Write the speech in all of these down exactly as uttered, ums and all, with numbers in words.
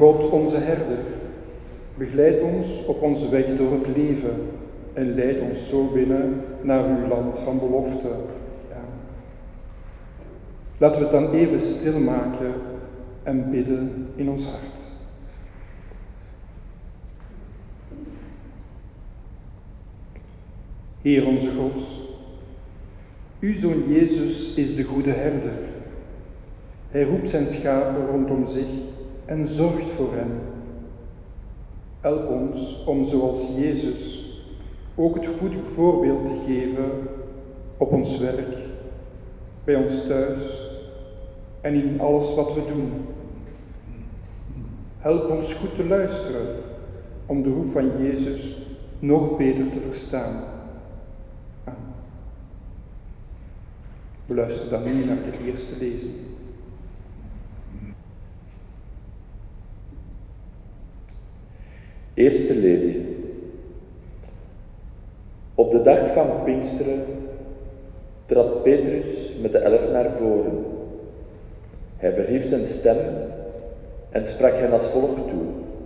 God, onze herder, begeleid ons op onze weg door het leven en leid ons zo binnen naar uw land van belofte. Ja. Laten we het dan even stilmaken en bidden in ons hart. Heer onze God, uw Zoon Jezus is de goede herder. Hij roept zijn schapen rondom zich en zorgt voor hen. Help ons om zoals Jezus ook het goede voorbeeld te geven op ons werk, bij ons thuis en in alles wat we doen. Help ons goed te luisteren om de roep van Jezus nog beter te verstaan. Amen. We luisteren dan nu naar de eerste lezing. Eerste lezing. Op de dag van Pinksteren trad Petrus met de elf naar voren. Hij verhief zijn stem en sprak hen als volgt toe.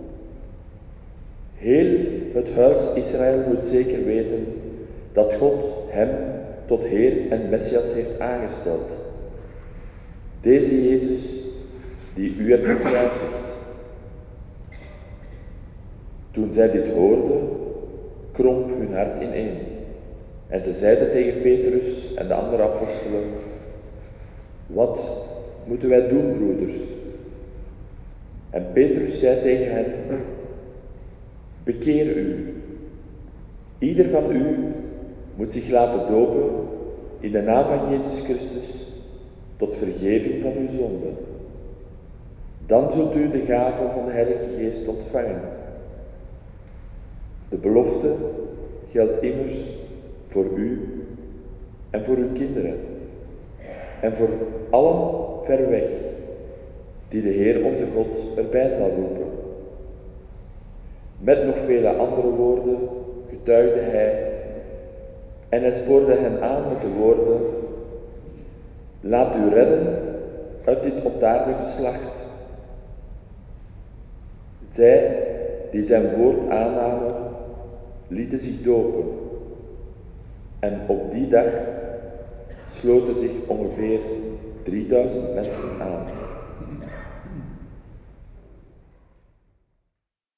Heel het huis Israël moet zeker weten dat God hem tot Heer en Messias heeft aangesteld. Deze Jezus die u hebt gekruisigd. Toen zij dit hoorden, kromp hun hart ineen. En ze zeiden tegen Petrus en de andere apostelen: wat moeten wij doen, broeders? En Petrus zei tegen hen: bekeer u. Ieder van u moet zich laten dopen in de naam van Jezus Christus tot vergeving van uw zonden. Dan zult u de gave van de Heilige Geest ontvangen. De belofte geldt immers voor u en voor uw kinderen en voor allen ver weg die de Heer onze God erbij zal roepen. Met nog vele andere woorden getuigde hij en hij spoorde hen aan met de woorden: laat u redden uit dit ontaardige geslacht. Zij die zijn woord aannamen, lieten zich dopen. En op die dag sloten zich ongeveer drieduizend mensen aan.